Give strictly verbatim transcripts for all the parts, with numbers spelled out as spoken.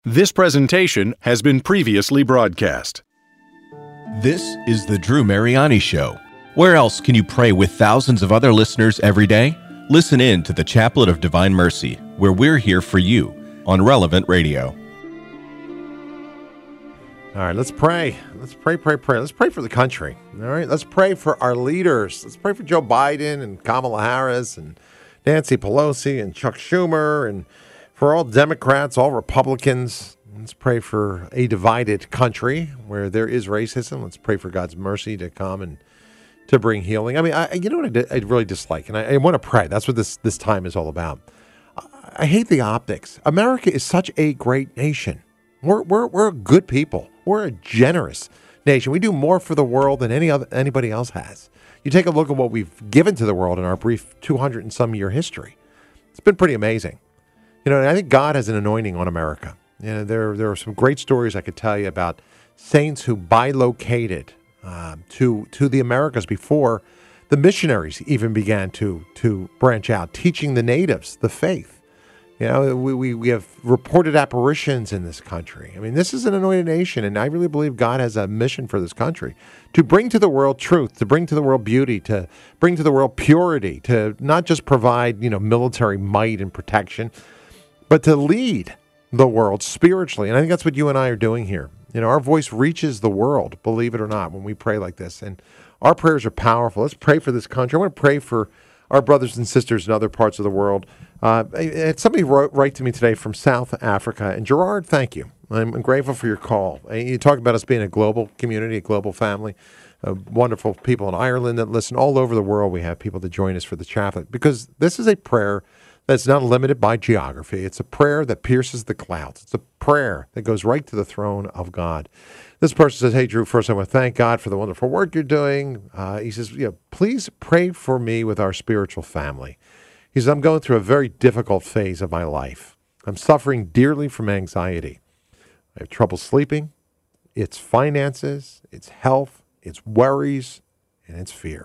This presentation has been previously broadcast. This is the Drew Mariani Show. Where else can you pray with thousands of other listeners every day? Listen in to the Chaplet of Divine Mercy, where we're here for you on Relevant Radio. All right, let's pray. Let's pray, pray, pray. Let's pray for the country. All right, let's pray for our leaders. Let's pray for Joe Biden and Kamala Harris and Nancy Pelosi and Chuck Schumer and for all Democrats, all Republicans. Let's pray for a divided country where there is racism. Let's pray for God's mercy to come and to bring healing. I mean, I, you know what I, did, I really dislike, and I, I want to pray. That's what this, this time is all about. I, I hate the optics. America is such a great nation. We're we're we're good people. We're a generous nation. We do more for the world than any other anybody else has. You take a look at what we've given to the world in our brief two hundred and some year history. It's been pretty amazing. You know, and I think God has an anointing on America. You know, there there are some great stories I could tell you about saints who bilocated um, to to the Americas before the missionaries even began to to branch out, teaching the natives the faith. You know, we, we, we have reported apparitions in this country. I mean, this is an anointed nation, and I really believe God has a mission for this country to bring to the world truth, to bring to the world beauty, to bring to the world purity, to not just provide, you know, military might and protection, but to lead the world spiritually. And I think that's what you and I are doing here. You know, our voice reaches the world, believe it or not, when we pray like this. And our prayers are powerful. Let's pray for this country. I want to pray for our brothers and sisters in other parts of the world. Uh, somebody wrote right to me today from South Africa. And Gerard, thank you. I'm, I'm grateful for your call. You talk about us being a global community, a global family. Uh, wonderful people in Ireland that listen. All over the world, we have people that join us for the chaplet. Because this is a prayer that's not limited by geography. It's a prayer that pierces the clouds. It's a prayer that goes right to the throne of God. This person says, hey, Drew, first I want to thank God for the wonderful work you're doing. Uh, he says, you know, please pray for me with our spiritual family. He says, I'm going through a very difficult phase of my life. I'm suffering dearly from anxiety. I have trouble sleeping. It's finances, it's health, it's worries, and it's fear.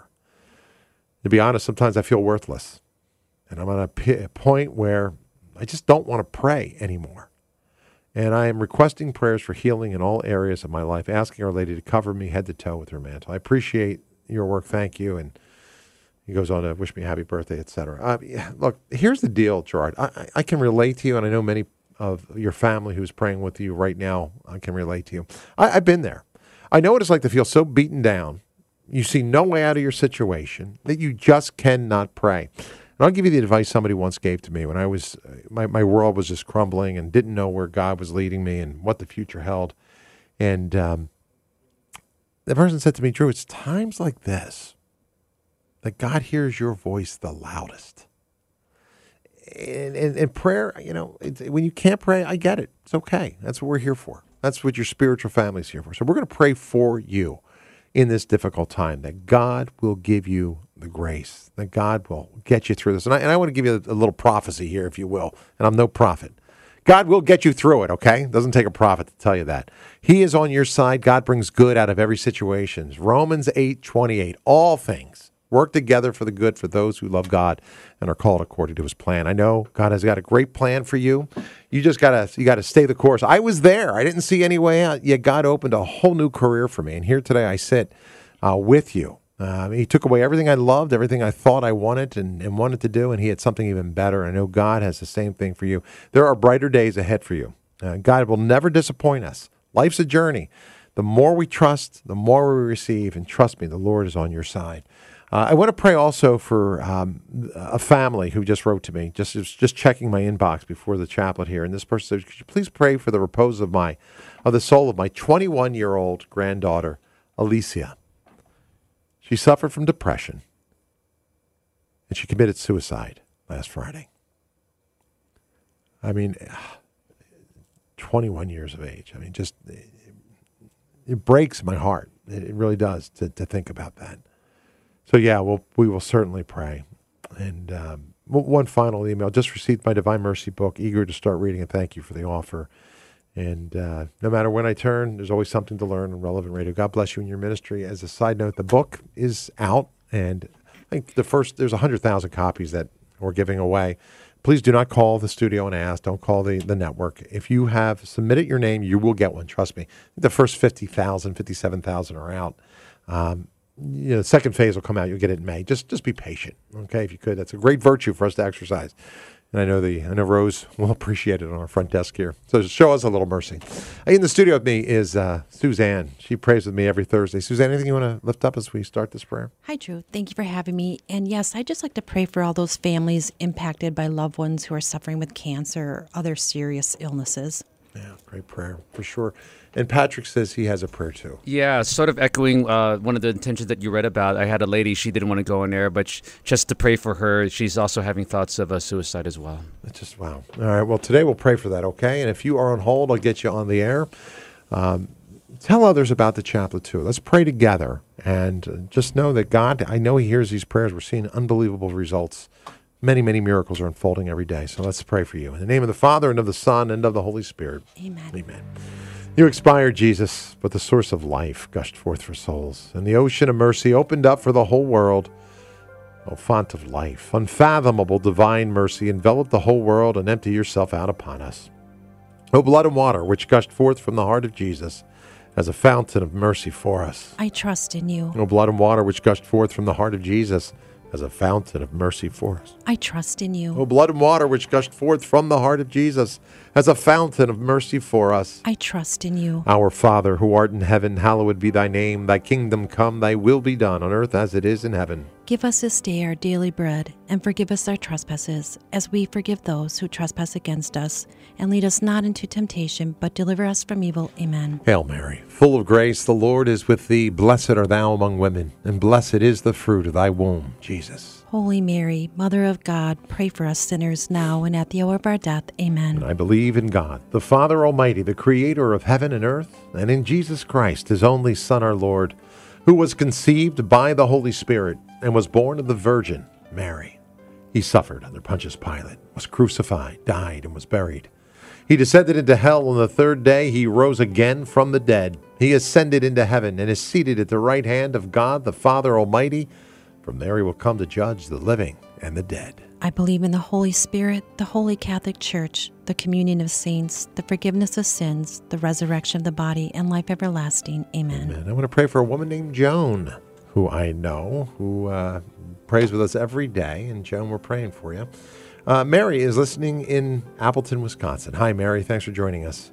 To be honest, sometimes I feel worthless. And I'm at a, p- a point where I just don't want to pray anymore. And I am requesting prayers for healing in all areas of my life, asking Our Lady to cover me head to toe with her mantle. I appreciate your work. Thank you. And he goes on to wish me a happy birthday, et cetera. Uh, yeah, look, here's the deal, Gerard. I, I can relate to you, and I know many of your family who's praying with you right now I can relate to you. I, I've been there. I know what it's like to feel so beaten down. You see no way out of your situation that you just cannot pray. And I'll give you the advice somebody once gave to me when I was, my, my world was just crumbling and didn't know where God was leading me and what the future held. And um, the person said to me, Drew, it's times like this that God hears your voice the loudest. And, and, and prayer, you know, it, when you can't pray, I get it. It's okay. That's what we're here for. That's what your spiritual family's here for. So we're going to pray for you in this difficult time, that God will give you the grace, that God will get you through this. And I, and I want to give you a, a little prophecy here, if you will, and I'm no prophet. God will get you through it, okay? It doesn't take a prophet to tell you that. He is on your side. God brings good out of every situation. Romans eight twenty-eight, all things work together for the good for those who love God and are called according to his plan. I know God has got a great plan for you. You just got to you got to stay the course. I was there. I didn't see any way out. Yet God opened a whole new career for me. And here today I sit uh, with you. Uh, he took away everything I loved, everything I thought I wanted and, and wanted to do, and he had something even better. I know God has the same thing for you. There are brighter days ahead for you. Uh, God will never disappoint us. Life's a journey. The more we trust, the more we receive. And trust me, the Lord is on your side. Uh, I want to pray also for um, a family who just wrote to me, just just checking my inbox before the chaplet here. And this person said, could you please pray for the repose of my of the soul of my twenty-one-year-old granddaughter, Alicia. She suffered from depression, and she committed suicide last Friday. I mean, twenty-one years of age. I mean, just, it, it breaks my heart. It, it really does to, to think about that. So, yeah, we'll, we will certainly pray. And um, one final email. Just received my Divine Mercy book, eager to start reading, and thank you for the offer. And uh, no matter when I turn, there's always something to learn on Relevant Radio. God bless you in your ministry. As a side note, the book is out, and I think the first, there's one hundred thousand copies that we're giving away. please do not call the studio and ask. Don't call the, the network. If you have submitted your name, you will get one. Trust me. The first fifty thousand, fifty-seven thousand are out. Um, you know, the second phase will come out. You'll get it in May. Just just be patient, okay, if you could. That's a great virtue for us to exercise. And I know the I know Rose will appreciate it on our front desk here. So show us a little mercy. In the studio with me is uh, Suzanne. She prays with me every Thursday. Suzanne, anything you want to lift up as we start this prayer? Hi, Drew. Thank you for having me. And yes, I'd just like to pray for all those families impacted by loved ones who are suffering with cancer or other serious illnesses. Yeah, great prayer, for sure. And Patrick says he has a prayer, too. Yeah, sort of echoing uh, one of the intentions that you read about. I had a lady, she didn't want to go in there, but sh- just to pray for her. She's also having thoughts of uh, suicide as well. It's just, wow. All right, well, today we'll pray for that, okay? And if you are on hold, I'll get you on the air. Um, tell others about the chaplet, too. Let's pray together. And uh, just know that God, I know he hears these prayers. We're seeing unbelievable results. Many, many miracles are unfolding every day. So let's pray for you. In the name of the Father, and of the Son, and of the Holy Spirit. Amen. Amen. You expired, Jesus, but the source of life gushed forth for souls, and the ocean of mercy opened up for the whole world. O font of life, unfathomable divine mercy, envelop the whole world and empty yourself out upon us. O blood and water, which gushed forth from the heart of Jesus as a fountain of mercy for us. I trust in you. O blood and water, which gushed forth from the heart of Jesus as a fountain of mercy for us. I trust in you. O blood and water, which gushed forth from the heart of Jesus as a fountain of mercy for us. I trust in you. Our Father, who art in heaven, hallowed be thy name. Thy kingdom come, thy will be done on earth as it is in heaven. Give us this day our daily bread, and forgive us our trespasses, as we forgive those who trespass against us. And lead us not into temptation, but deliver us from evil. Amen. Hail Mary, full of grace, the Lord is with thee. Blessed art thou among women, and blessed is the fruit of thy womb, Jesus. Holy Mary, Mother of God, pray for us sinners now and at the hour of our death. Amen. And I believe in God, the Father Almighty, the creator of heaven and earth, and in Jesus Christ, his only Son, our Lord, who was conceived by the Holy Spirit and was born of the Virgin Mary. He suffered under Pontius Pilate, was crucified, died, and was buried. He descended into hell. On the third day he rose again from the dead. He ascended into heaven and is seated at the right hand of God, the Father Almighty. From there he will come to judge the living and the dead. I believe in the Holy Spirit, the Holy Catholic Church, the communion of saints, the forgiveness of sins, the resurrection of the body, and life everlasting. Amen. Amen. I want to pray for a woman named Joan, who I know, who uh, prays with us every day. And Joan, we're praying for you. Uh, Mary is listening in Appleton, Wisconsin. Hi, Mary. Thanks for joining us.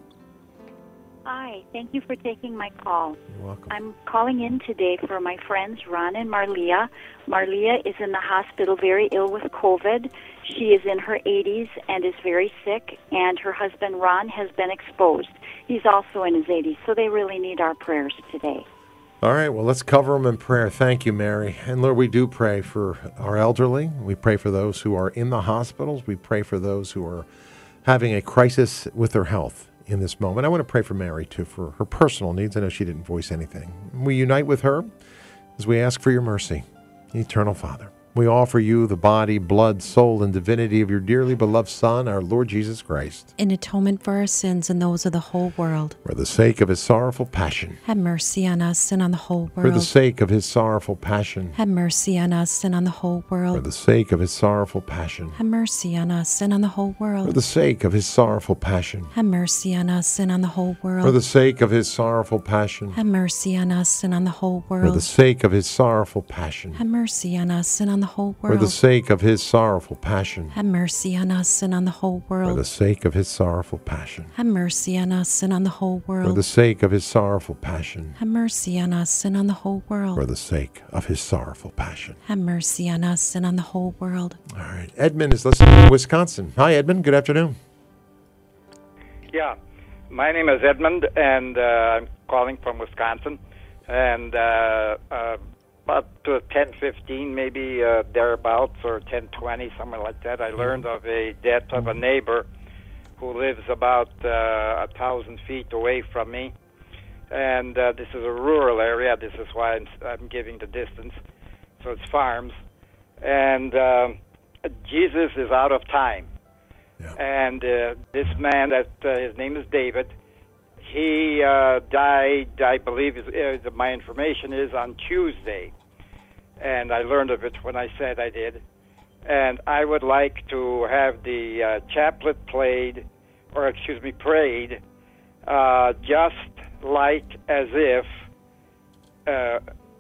Hi. Thank you for taking my call. You're welcome. I'm calling in today for my friends Ron and Marlia. Marlia is in the hospital very ill with COVID. She is in her eighties and is very sick, and her husband Ron has been exposed. He's also in his eighties, so they really need our prayers today. All right, well, let's cover them in prayer. Thank you, Mary. And Lord, we do pray for our elderly. We pray for those who are in the hospitals. We pray for those who are having a crisis with their health in this moment. I want to pray for Mary, too, for her personal needs. I know she didn't voice anything. We unite with her as we ask for your mercy, Eternal Father. We offer you the body, blood, soul, and divinity of your dearly beloved Son, our Lord Jesus Christ. In atonement for our sins and those of the whole world. For the sake of his sorrowful passion. Have mercy on us and on the whole world. For the sake of his sorrowful passion. Have mercy on us and on the whole world. For the sake of his sorrowful passion. Have mercy on us and on the whole world. For the sake of his sorrowful passion. Have mercy on us and on the whole world. For the sake of his sorrowful passion. Have mercy on us and on the whole world. For the sake of his sorrowful passion. Have mercy on us and on the whole world. For the sake of his sorrowful passion. Have mercy on us and on the whole world. For the sake of his sorrowful passion. Have mercy on us and on the whole world. For the sake of his sorrowful passion. Have mercy on us and on the whole world. For the sake of his sorrowful passion. Have mercy on us and on the whole world. All right. Edmund is listening in Wisconsin. Hi, Edmund. Good afternoon. Yeah. My name is Edmund, and uh, I'm calling from Wisconsin. And uh, uh, about uh, ten fifteen, maybe uh, thereabouts, or ten twenty, something like that, I learned of a death of a neighbor who lives about uh, a thousand feet away from me. And uh, this is a rural area. This is why I'm, I'm giving the distance. So it's farms. And uh, Jesus is out of time. Yeah. And uh, this man, that uh, his name is David, he uh, died, I believe, is, uh, my information is on Tuesday. And I learned of it when I said I did. and I would like to have the uh, chaplet played, or excuse me, prayed, uh, just like as if uh,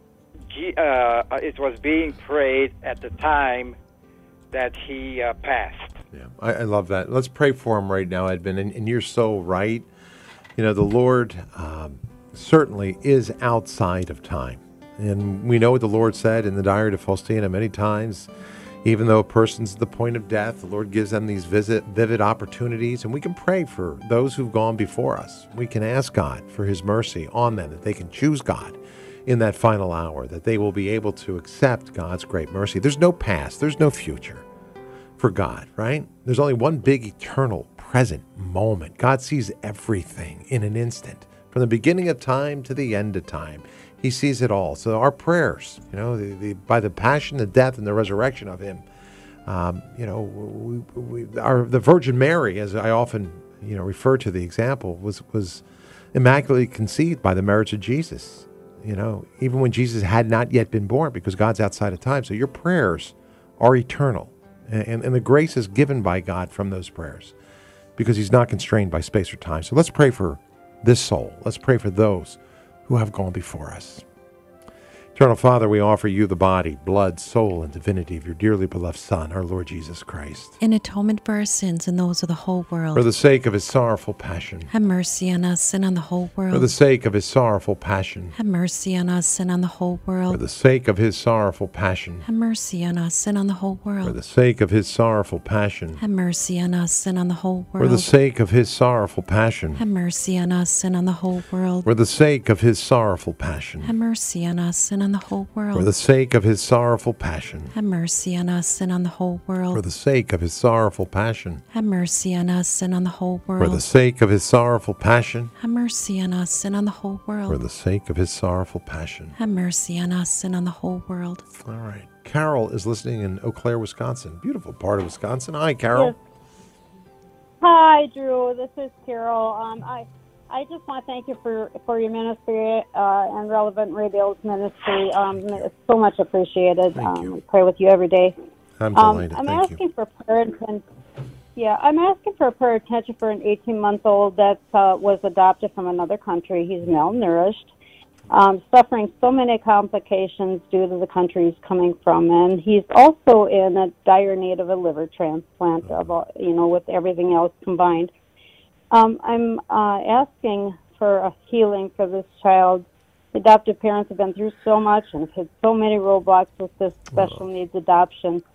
G- uh, it was being prayed at the time that he uh, passed. Yeah, I, I love that. Let's pray for him right now, Edmund. And, and you're so right. You know, the Lord um, certainly is outside of time. And we know what the Lord said in the Diary of Faustina many times. Even though a person's at the point of death, the Lord gives them these visit, vivid opportunities. And we can pray for those who've gone before us. We can ask God for his mercy on them, that they can choose God in that final hour, that they will be able to accept God's great mercy. There's no past. There's no future for God, right? There's only one big eternal present moment. God sees everything in an instant, from the beginning of time to the end of time. He sees it all. So our prayers, you know, the, the, by the passion, the death, and the resurrection of him, um, you know, we, we, our the Virgin Mary, as I often, you know, refer to the example, was was immaculately conceived by the merits of Jesus. You know, even when Jesus had not yet been born, because God's outside of time. So your prayers are eternal. And, and the grace is given by God from those prayers, because he's not constrained by space or time. So let's pray for this soul. Let's pray for those who have gone before us. Eternal Father, we offer you the body, blood, soul, and divinity of your dearly beloved Son, our Lord Jesus Christ. In atonement for our sins and those of the whole world. For the sake of his sorrowful passion. Have mercy on us and on the whole world. For the sake of his sorrowful passion. Have mercy on us and on the whole world. For the sake of his sorrowful passion. Have mercy on us and on the whole world. For the sake of his sorrowful passion. Have mercy on us and on the whole world. For the sake of his sorrowful passion. Have mercy on us and on the whole world. For the sake of his sorrowful passion. Have mercy on us and on the whole world. For the sake of his sorrowful passion. Have mercy on us and on the whole world. For the sake of his sorrowful passion. Have mercy on us and on the whole world. For the sake of his sorrowful passion. Have mercy on us and on the whole world. For the sake of his sorrowful passion. Have mercy on us and on the whole world. All right. Carol is listening in Eau Claire, Wisconsin. Beautiful part of Wisconsin. Hi, Carol. Yes. Hi, Drew. This is Carol. Um, I I just want to thank you for, for your ministry uh, and Relevant Radio's ministry. Um, it's so much appreciated. Thank um, you. We pray with you every day. I'm Um, delighted. I'm Thank asking you. for prayer attention. Yeah, I'm asking for prayer attention for an eighteen-month-old that uh, was adopted from another country. He's malnourished, um, suffering so many complications due to the country he's coming from, and he's also in a dire need of a liver transplant. Of all, you know, with everything else combined. Um, I'm uh, asking for a healing for this child. The adoptive parents have been through so much and have hit so many roadblocks with this special needs adoption.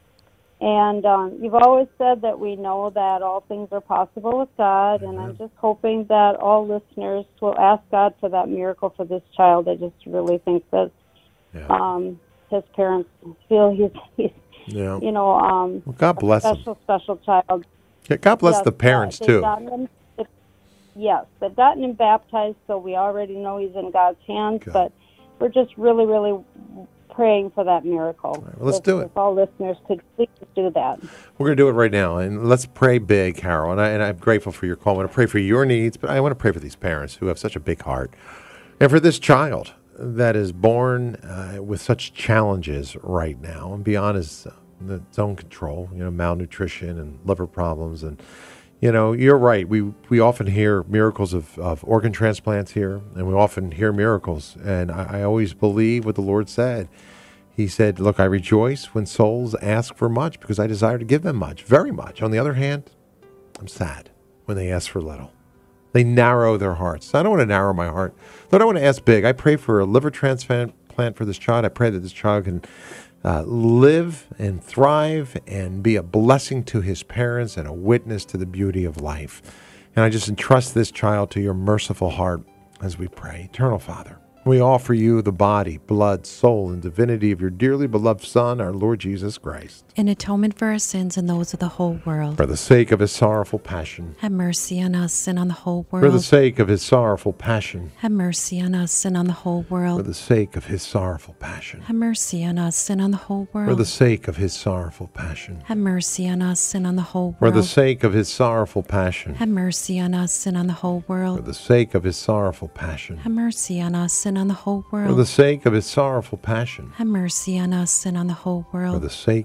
And um, you've always said that we know that all things are possible with God, and I'm just hoping that all listeners will ask God for that miracle for this child. I just really think that Yeah. um, his parents feel he's, he's Yeah. you know, um, Well, God bless a him. special, special child. Yeah, God bless Yes, the parents, uh, too. they've gotten him- it- yes, they've gotten him baptized, so we already know he's in God's hands, Good. but we're just really, really praying for that miracle. right, well, let's if, do it. If all listeners could please do that. We're going to do it right now, and let's pray big, Carol. And, I, and I'm grateful for your call. I want to pray for your needs, but I want to pray for these parents who have such a big heart, and for this child that is born uh, with such challenges right now, and beyond his, uh, its own control. You know, malnutrition and liver problems, and you know, you're right. We we often hear miracles of, of organ transplants here, and we often hear miracles. And I, I always believe what the Lord said. He said, look, I rejoice when souls ask for much because I desire to give them much, very much. On the other hand, I'm sad when they ask for little. They narrow their hearts. I don't want to narrow my heart. Lord, I want to ask big. I pray for a liver transplant for this child. I pray that this child can uh, live and thrive and be a blessing to his parents and a witness to the beauty of life. And I just entrust this child to your merciful heart as we pray. Eternal Father, we offer you the body, blood, soul, and divinity of your dearly beloved Son, our Lord Jesus Christ. In atonement for our sins and those of the whole world. For the sake of his sorrowful passion. Have mercy on us and on the whole world. For the sake of his sorrowful passion. Have mercy on us and on the whole world. For the sake of his sorrowful passion. Have mercy on us and on the whole world. For the sake of his sorrowful passion. Have mercy on us and on the whole world. For the sake of his sorrowful passion. Have mercy on us and on the whole world. For the sake of his sorrowful passion. Have mercy on us and on the whole world. For the sake of his sorrowful passion. Have mercy on us and on the whole world. For the sake of his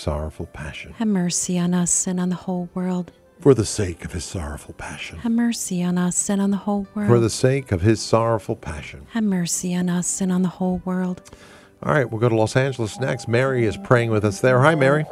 sorrowful passion. Have mercy on us and on the whole world. For the sake of his sorrowful passion. Have mercy on us and on the whole world. For the sake of his sorrowful passion. Have mercy on us and on the whole world. All right, we'll go to Los Angeles next. Mary is praying with us there. Hi, Mary.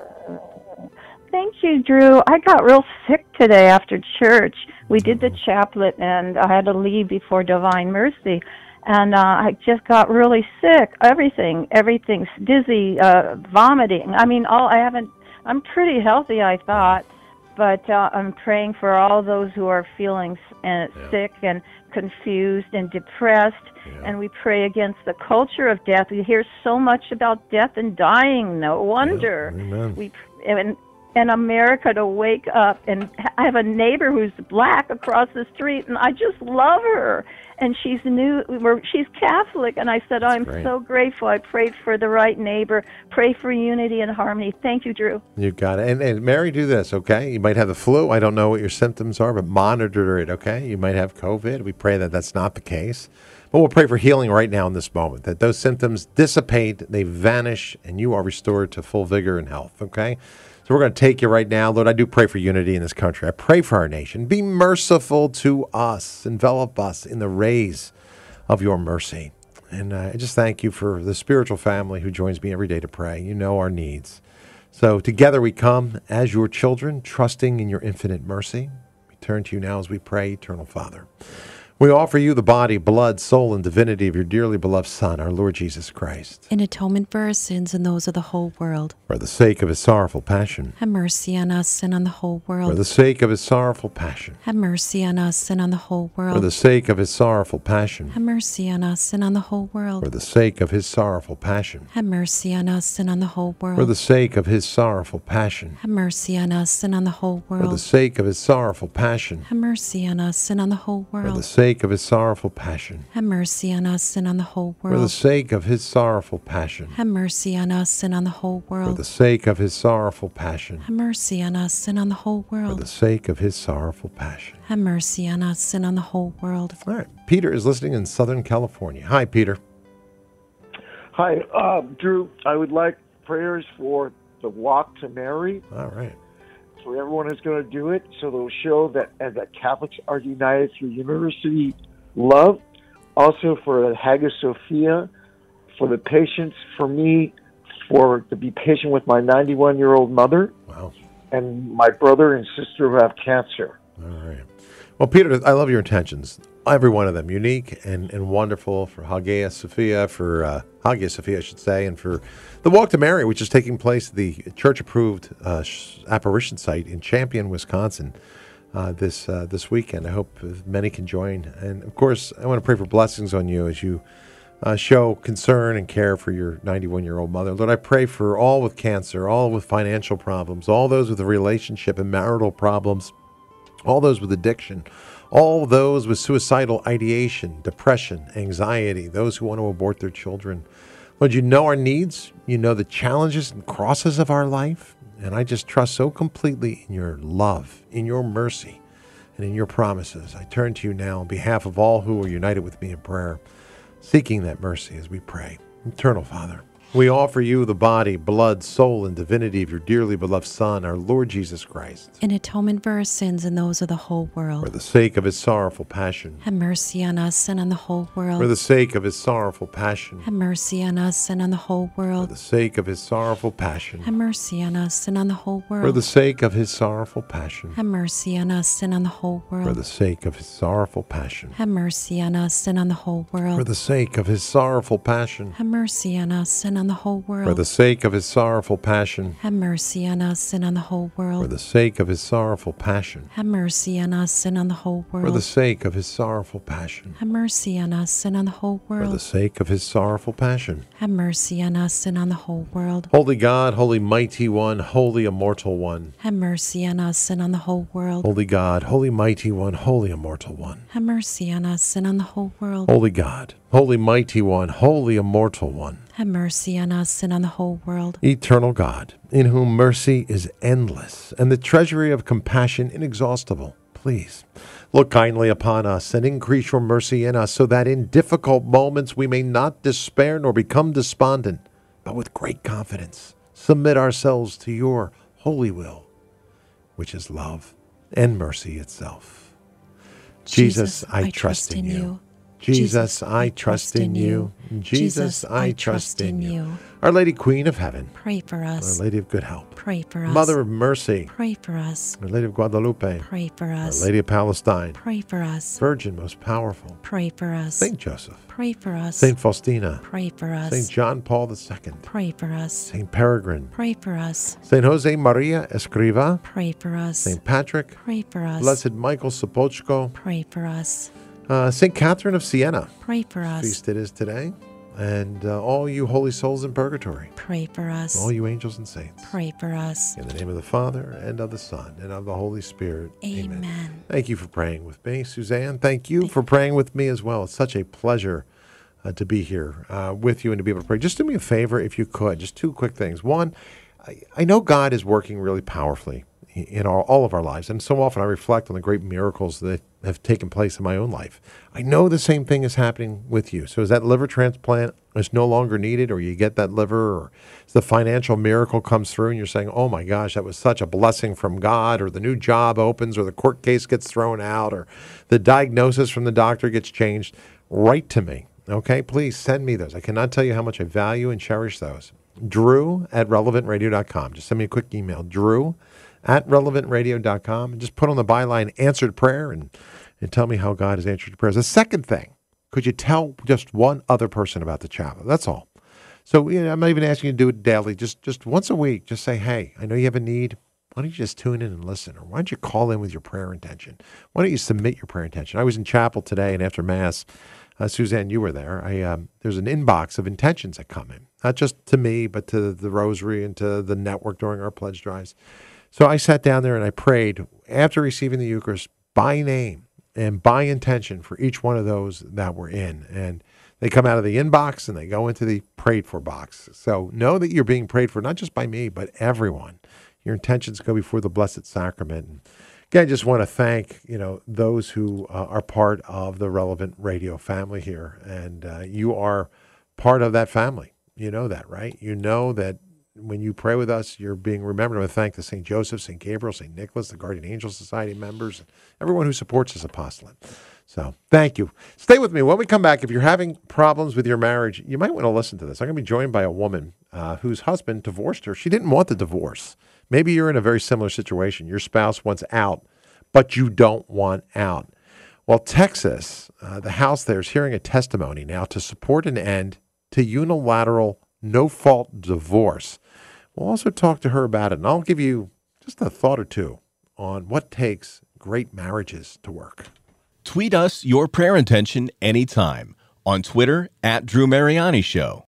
Thank you, Drew. I got real sick today after church. We did the chaplet, and I had to leave before Divine Mercy. And uh, I just got really sick. Everything, everything's dizzy, uh, vomiting. I mean, all I haven't. I'm pretty healthy, I thought, but uh, I'm praying for all those who are feeling uh, Yeah. sick and confused and depressed. Yeah. And we pray against the culture of death. We hear so much about death and dying. No wonder. Yeah, amen. We and in America to wake up, and I have a neighbor who's black across the street, and I just love her. And she's new. We're, she's Catholic, and I said, I'm great. so grateful. I prayed for the right neighbor. Pray for unity and harmony. Thank you, Drew. You got it. And, and Mary, do this, okay? You might have the flu. I don't know what your symptoms are, but monitor it, okay? You might have COVID. We pray that that's not the case. But we'll pray for healing right now in this moment, that those symptoms dissipate, they vanish, and you are restored to full vigor and health, okay? So we're going to take you right now. Lord, I do pray for unity in this country. I pray for our nation. Be merciful to us. Envelop us in the rays of your mercy. And uh, I just thank you for the spiritual family who joins me every day to pray. You know our needs. So together we come as your children, trusting in your infinite mercy. We turn to you now as we pray, Eternal Father. We offer you the body, blood, soul, and divinity of your dearly beloved Son, our Lord Jesus Christ. In atonement for our sins and those of the whole world. For the sake of his sorrowful passion. Have mercy on us and on the whole world. For the sake of his sorrowful passion. Have mercy on us and on the whole world. For the sake of his sorrowful passion. Have mercy on us and on the whole world. For the sake of his sorrowful passion. Have mercy on us and on the whole world. For the sake of his sorrowful passion. Have mercy on us and on the whole world. For the sake of his sorrowful passion. Have mercy on us and on the whole For world. the sake of his sorrowful passion. Have mercy on us and on the whole For the world. sake of his sorrowful passion. Have mercy on us and on the whole For world. the sake of his sorrowful passion. Have mercy on us and on the whole For the world. sake of his sorrowful passion. Have mercy on us and on the whole world. All right. Peter is listening in Southern California. Hi, Peter. Hi, uh, Drew. I would like prayers for the Walk to Mary, All right. for everyone who's going to do it, so they'll show that as that Catholics are united through university love. Also for the Hagia Sophia, for the patients, for me, for to be patient with my ninety-one-year-old mother. Wow. And my brother and sister who have cancer. All right. Well, Peter, I love your intentions. Every one of them unique and, and wonderful for Hagia Sophia, for uh, Hagia Sophia, I should say, and for the Walk to Mary, which is taking place at the church-approved uh, apparition site in Champion, Wisconsin, uh, this uh, this weekend. I hope many can join. And, of course, I want to pray for blessings on you as you uh, show concern and care for your ninety-one-year-old mother. Lord, I pray for all with cancer, all with financial problems, all those with relationship and marital problems, all those with addiction, all those with suicidal ideation, depression, anxiety, those who want to abort their children. Lord, you know our needs. You know the challenges and crosses of our life. And I just trust so completely in your love, in your mercy, and in your promises. I turn to you now on behalf of all who are united with me in prayer, seeking that mercy as we pray. Eternal Father, we offer you the body, blood, soul, and divinity of your dearly beloved Son, our Lord Jesus Christ. In atonement for our sins and those of the whole world. For the sake of his sorrowful passion. Have mercy on us and on the whole world. For the sake of his sorrowful passion. Have mercy on us and on the whole For world. the sake of his sorrowful passion. Have mercy on us and on the whole world. For the sake of his sorrowful passion. Have mercy on us and on the whole world. For the sake of his sorrowful passion. Have mercy on us and on the whole world. For the sake of his sorrowful passion. Have mercy on us and on the whole world. For the sake of his sorrowful passion. Have mercy on us and on the whole world. For the sake of his sorrowful passion. Have mercy on us and on the whole world. For the sake of his sorrowful passion. Have mercy on us and on the whole For the world. sake of his sorrowful passion. Have mercy on us and on the whole world. Holy God, holy mighty one, holy immortal one. Have mercy on us and on the whole world. Holy God, holy mighty one, holy immortal one. Have mercy on us and on the whole world. Holy God, holy mighty one, holy immortal one. Have mercy on us and on the whole world. Eternal God, in whom mercy is endless and the treasury of compassion inexhaustible, please look kindly upon us and increase your mercy in us so that in difficult moments we may not despair nor become despondent, but with great confidence submit ourselves to your holy will, which is love and mercy itself. Jesus, I trust in you. Jesus, I trust in you. Jesus, I trust in you. Our Lady Queen of Heaven, pray for us. Our Lady of Good Help, pray for us. Mother of Mercy, pray for us. Our Lady of Guadalupe, pray for us. Our Lady of Palestine, pray for us. Virgin most powerful, pray for us. Saint Joseph, pray for us. Saint Faustina, pray for us. Saint John Paul the Second, pray for us. Saint Peregrine, pray for us. Saint Jose Maria Escriva, pray for us. Saint Patrick, pray for us. Blessed Michael Sopochko, pray for us. Uh, Saint Catherine of Siena, pray for us. Feast it is today. And uh, all you holy souls in purgatory, pray for us. All you angels and saints, pray for us. In the name of the Father, and of the Son, and of the Holy Spirit. Amen. Amen. Thank you for praying with me. Suzanne, thank you thank for praying with me as well. It's such a pleasure uh, to be here uh, with you and to be able to pray. Just do me a favor if you could. Just two quick things. One, I, I know God is working really powerfully in our, all of our lives. And so often I reflect on the great miracles that have taken place in my own life. I know the same thing is happening with you. So as that liver transplant is no longer needed, or you get that liver, or as the financial miracle comes through and you're saying, oh my gosh, that was such a blessing from God, or the new job opens, or the court case gets thrown out, or the diagnosis from the doctor gets changed, write to me. Okay, please send me those. I cannot tell you how much I value and cherish those. Drew at relevant radio dot com. Just send me a quick email. Drew at relevant radio dot com, and just put on the byline answered prayer and, and tell me how God has answered your prayers. The second thing, could you tell just one other person about the chapel? That's all. So you know, I'm not even asking you to do it daily. Just just once a week, just say, hey, I know you have a need. Why don't you just tune in and listen? Or why don't you call in with your prayer intention? Why don't you submit your prayer intention? I was in chapel today, and after Mass, uh, Suzanne, you were there. I um, there's an inbox of intentions that come in, not just to me, but to the Rosary and to the network during our pledge drives. So I sat down there and I prayed after receiving the Eucharist by name and by intention for each one of those that were in. And they come out of the inbox and they go into the prayed for box. So know that you're being prayed for, not just by me, but everyone. Your intentions go before the Blessed Sacrament. And again, I just want to thank, you know, those who uh, are part of the Relevant Radio family here. And uh, you are part of that family. You know that, right? You know that when you pray with us, you're being remembered. I want to thank the Saint Joseph, Saint Gabriel, Saint Nicholas, the Guardian Angel Society members, and everyone who supports this apostolate. So thank you. Stay with me. When we come back, if you're having problems with your marriage, you might want to listen to this. I'm going to be joined by a woman uh, whose husband divorced her. She didn't want the divorce. Maybe you're in a very similar situation. Your spouse wants out, but you don't want out. Well, Texas, uh, the House there is hearing a testimony now to support an end to unilateral no-fault divorce. We'll also talk to her about it, and I'll give you just a thought or two on what takes great marriages to work. Tweet us your prayer intention anytime on Twitter at Drew Mariani Show.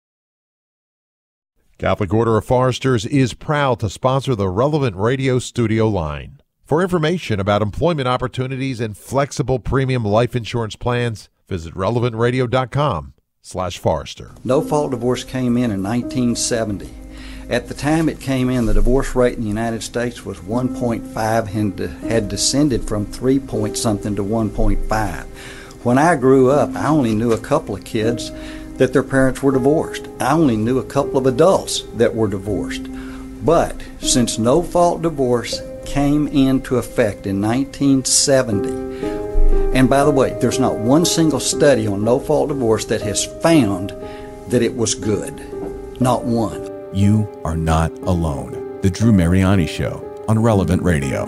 Catholic Order of Foresters is proud to sponsor the Relevant Radio studio line. For information about employment opportunities and flexible premium life insurance plans, visit relevant radio dot com slash Forester. No-fault divorce came in in nineteen seventy. At the time it came in, the divorce rate in the United States was one point five and had descended from three point something to one point five. When I grew up, I only knew a couple of kids that their parents were divorced. I only knew a couple of adults that were divorced. But since no-fault divorce came into effect in nineteen seventy, and by the way, there's not one single study on no-fault divorce that has found that it was good. Not one. You are not alone. The Drew Mariani Show on Relevant Radio.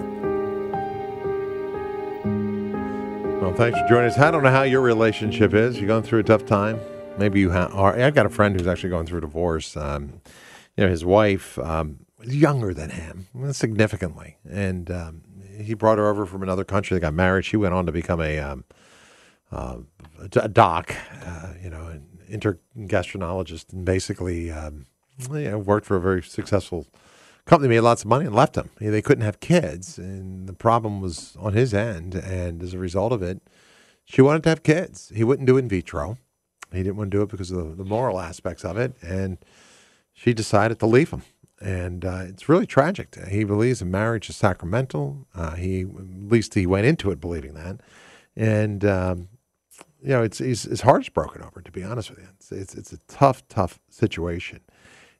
Well, thanks for joining us. I don't know how your relationship is. You're going through a tough time. Maybe you ha- are. I've got a friend who's actually going through a divorce. Um, you know, his wife um, was younger than him, significantly, and um, he brought her over from another country. They got married. She went on to become a um, uh, a doc, uh, you know, an intergastroenterologist, and basically, um, you know, worked for a very successful company, made lots of money, and left him. They couldn't have kids, and the problem was on his end. And as a result of it, she wanted to have kids. He wouldn't do in vitro. He didn't want to do it because of the, the moral aspects of it, and she decided to leave him. And uh, it's really tragic. He believes in marriage is sacramental. Uh, he, at least he went into it believing that. And, um, you know, it's, his, his heart's broken over, to be honest with you. It's, it's, it's a tough, tough situation.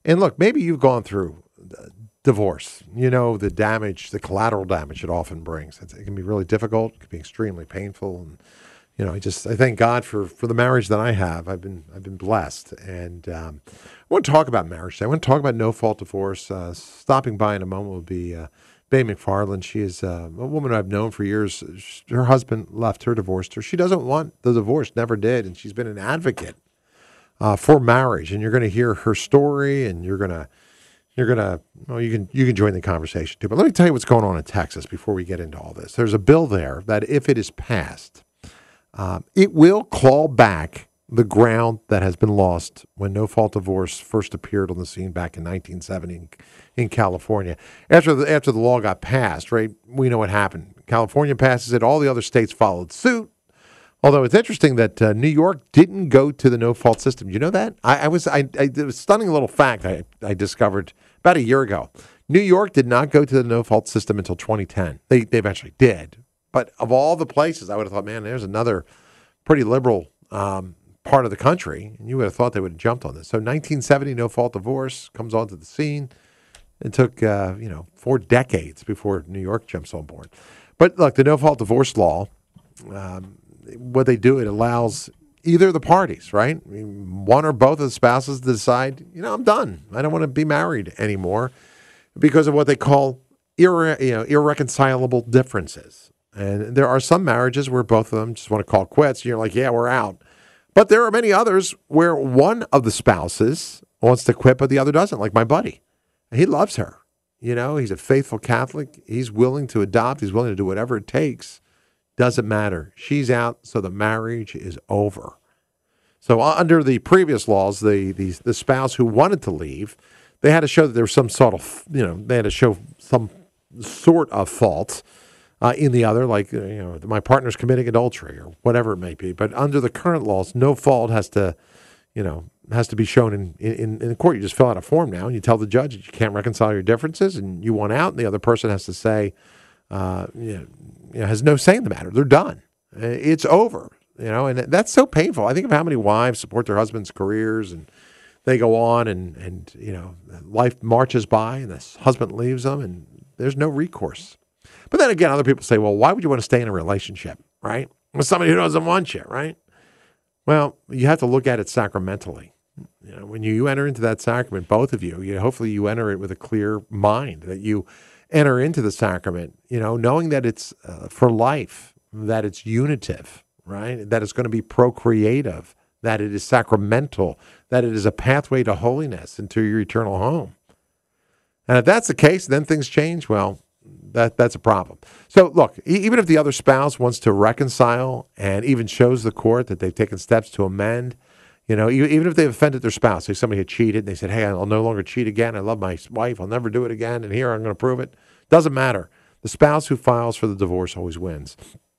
And look, maybe you've gone through divorce. You know the damage, the collateral damage it often brings. It's, it can be really difficult. It can be extremely painful. And you know, I just I thank God for, for the marriage that I have. I've been I've been blessed. And um, I want to talk about marriage today. I want to talk about no fault divorce. Uh, stopping by in a moment will be uh, Bay McFarland. She is uh, a woman I've known for years. Her husband left her, divorced her. She doesn't want the divorce, never did, and she's been an advocate uh, for marriage. And you're going to hear her story, and you're going to you're going to well, you can you can join the conversation too. But let me tell you what's going on in Texas before we get into all this. There's a bill there that, if it is passed, um, it will claw back the ground that has been lost when no-fault divorce first appeared on the scene back in nineteen seventy in, in California. After the after the law got passed, right, we know what happened. California passes it. All the other states followed suit. Although it's interesting that uh, New York didn't go to the no-fault system. You know that? I, I was I, I it was a stunning little fact I, I discovered about a year ago. New York did not go to the no-fault system until twenty ten. They they eventually did. But of all the places, I would have thought, man, there's another pretty liberal um, part of the country, and you would have thought they would have jumped on this. So nineteen seventy, no-fault divorce comes onto the scene. It took, uh, you know, four decades before New York jumps on board. But look, the no-fault divorce law, um, what they do, it allows either of the parties, right? I mean, one or both of the spouses to decide, you know, I'm done. I don't want to be married anymore because of what they call irre- you know, irreconcilable differences. And there are some marriages where both of them just want to call quits. And you're like, yeah, we're out. But there are many others where one of the spouses wants to quit, but the other doesn't, like my buddy. He loves her. You know, he's a faithful Catholic. He's willing to adopt. He's willing to do whatever it takes. Doesn't matter. She's out, so the marriage is over. So uh, under the previous laws, the, the the spouse who wanted to leave, they had to show that there was some sort of, you know, they had to show some sort of fault uh, in the other, like, you know, my partner's committing adultery or whatever it may be. But under the current laws, no fault has to, you know, has to be shown in, in, in court. You just fill out a form now, and you tell the judge that you can't reconcile your differences, and you want out, and the other person has to say, uh, you know, you know, has no say in the matter. They're done. It's over. You know, and that's so painful. I think of how many wives support their husbands' careers, and they go on, and, and you know, life marches by, and the husband leaves them, and there's no recourse. But then again, other people say, well, why would you want to stay in a relationship, right, with somebody who doesn't want you, right? Well, you have to look at it sacramentally. You know, when you enter into that sacrament, both of you, you hopefully you enter it with a clear mind, that you enter into the sacrament, you know, knowing that it's uh, for life, that it's unitive, right? That it's going to be procreative, that it is sacramental, that it is a pathway to holiness and to your eternal home. And if that's the case, then things change. Well, that that's a problem. So look, e- even if the other spouse wants to reconcile and even shows the court that they've taken steps to amend, you know, e- even if they've offended their spouse, say somebody had cheated, and they said, hey, I'll no longer cheat again. I love my wife. I'll never do it again. And here I'm going to prove it. Doesn't matter. The spouse who files for the divorce always wins.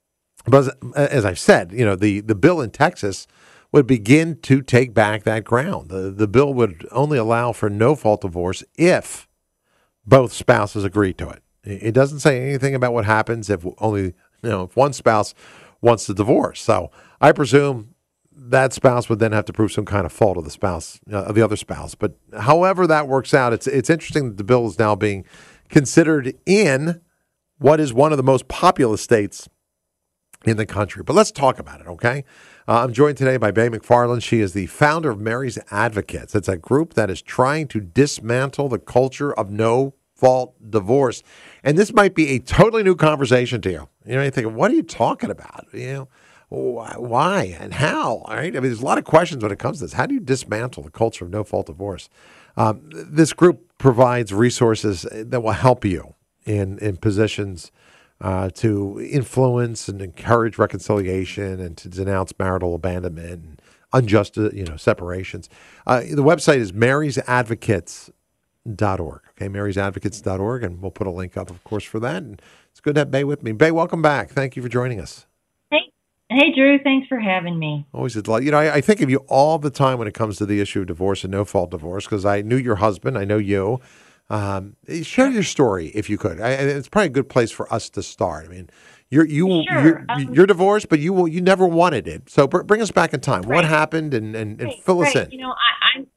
But as, as I've said, you know, the, the bill in Texas would begin to take back that ground. The, the bill would only allow for no-fault divorce if both spouses agree to it. It doesn't say anything about what happens if only, you know, if one spouse wants the divorce. So I presume that spouse would then have to prove some kind of fault of the spouse, uh, of the other spouse. But however that works out, it's it's interesting that the bill is now being considered in what is one of the most populous states in the country. But let's talk about it, okay? Uh, I'm joined today by Bay McFarland. She is the founder of Mary's Advocates. It's a group that is trying to dismantle the culture of no-fault divorce. And this might be a totally new conversation to you. You know, you're thinking, what are you talking about? You know, why and how? All right. I mean, there's a lot of questions when it comes to this. How do you dismantle the culture of no-fault divorce? Um, this group provides resources that will help you in, in positions uh, to influence and encourage reconciliation and to denounce marital abandonment and unjust, you know, separations. Uh, the website is marys advocates dot org. Okay, marys advocates dot org, and we'll put a link up, of course, for that. And it's good to have Bay with me. Bay, welcome back. Thank you for joining us. Hey, hey, Drew. Thanks for having me. Always a delight. You know, I, I think of you all the time when it comes to the issue of divorce and no-fault divorce, because I knew your husband. I know you. Um, share your story, if you could. I, it's probably a good place for us to start. I mean, you're you Sure, you're, um, you're divorced, but you will you never wanted it. So br- bring us back in time. What Right. happened, and and, and Right, fill us right. in. You know, I, I'm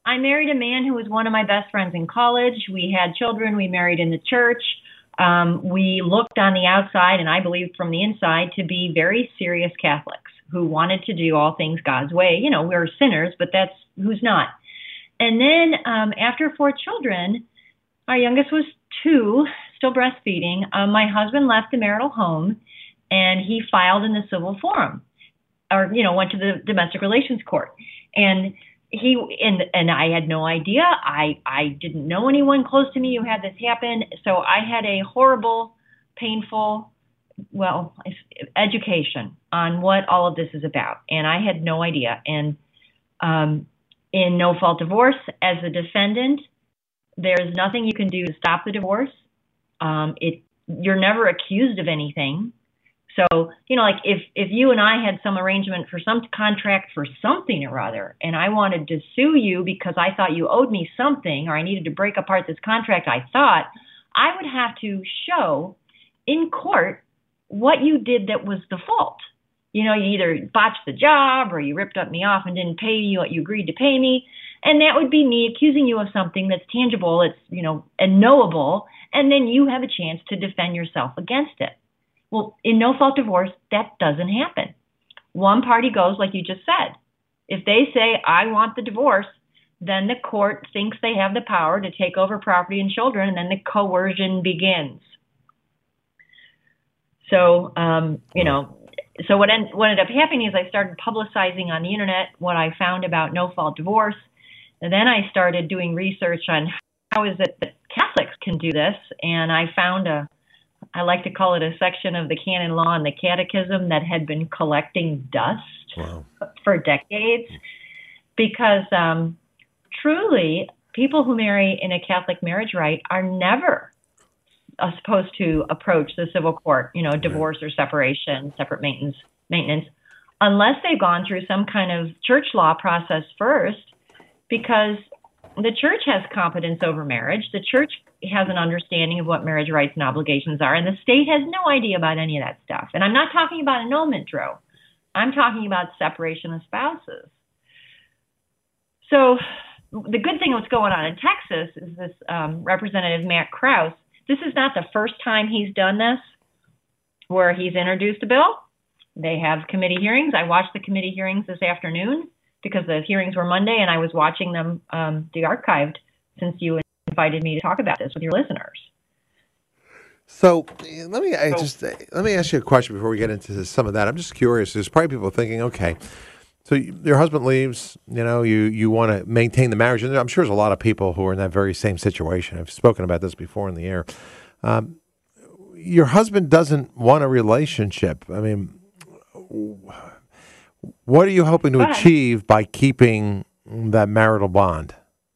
I married a man who was one of my best friends in college. We had children. We married in the church. Um, we looked on the outside, and I believed from the inside, to be very serious Catholics who wanted to do all things God's way. You know, we're sinners, but that's who's not. And then um, after four children, our youngest was two, still breastfeeding. Um, my husband left the marital home, and he filed in the civil forum, or, you know, went to the domestic relations court. And he and and I had no idea. I I didn't know anyone close to me who had this happen. So I had a horrible, painful, well, education on what all of this is about, and I had no idea. And um, in no fault divorce, as a defendant, there's nothing you can do to stop the divorce. Um, it you're never accused of anything. So, you know, like if, if you and I had some arrangement for some contract for something or other, and I wanted to sue you because I thought you owed me something, or I needed to break apart this contract, I thought I would have to show in court what you did that was the fault. You know, you either botched the job, or you ripped up me off and didn't pay you what you agreed to pay me. And that would be me accusing you of something that's tangible, it's, you know, and knowable. And then you have a chance to defend yourself against it. Well, in no fault divorce, that doesn't happen. One party goes, like you just said. If they say, I want the divorce, then the court thinks they have the power to take over property and children, and then the coercion begins. So, um, you know, so what, en- what ended up happening is I started publicizing on the internet what I found about no fault divorce. And then I started doing research on how is it that Catholics can do this. And I found a I like to call it a section of the canon law and the catechism that had been collecting dust wow. for decades, because um, truly people who marry in a Catholic marriage rite are never uh, supposed to approach the civil court, you know, divorce or separation, separate maintenance, maintenance, unless they've gone through some kind of church law process first, because the church has competence over marriage. The church has an understanding of what marriage rights and obligations are, and the state has no idea about any of that stuff. And I'm not talking about annulment, Drew. I'm talking about separation of spouses. So the good thing what's going on in Texas is this um, Representative Matt Krause. This is not the first time he's done this, where he's introduced a bill. They have committee hearings. I watched the committee hearings this afternoon because the hearings were Monday, and I was watching them, um, the archived, since you invited me to talk about this with your listeners. So let me I just let me ask you a question before we get into some of that. I'm just curious. There's probably people thinking, okay, so your husband leaves, you know, you, you want to maintain the marriage. And I'm sure there's a lot of people who are in that very same situation. I've spoken about this before in the air. Um, your husband doesn't want a relationship. I mean, what are you hoping to achieve by keeping that marital bond?